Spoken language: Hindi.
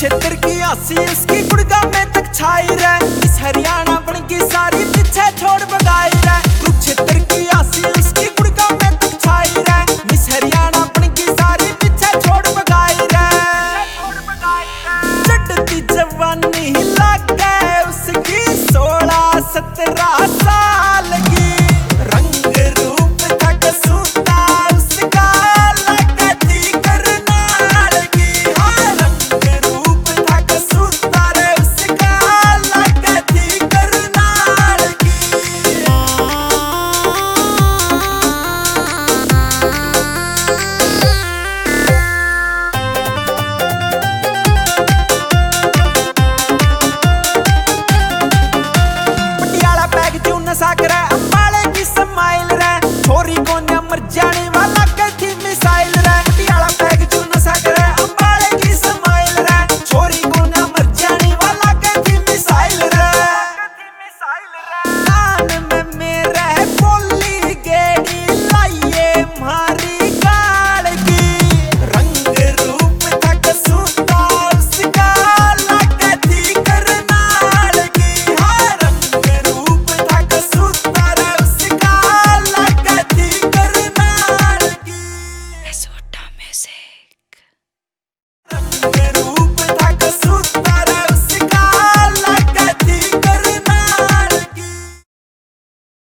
कुरुक्षेत्र की आसी उसकी गुड़गा में तक छाई रहे, इस हरियाणा बन की सारी पीछे छोड़ बगाई रहे। कुरुक्षेत्र की आसी उसकी गुड़गा में तक छाई रहे, इस हरियाणा बन की सारी पीछे छोड़ बगाई रहे। चढ़ती जवानी लग गए उसकी 16-17